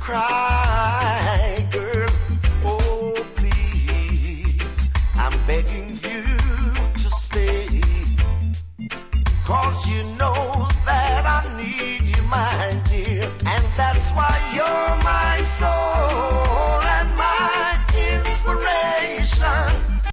cry, girl. Oh, please, I'm begging you to stay. 'Cause you know that I need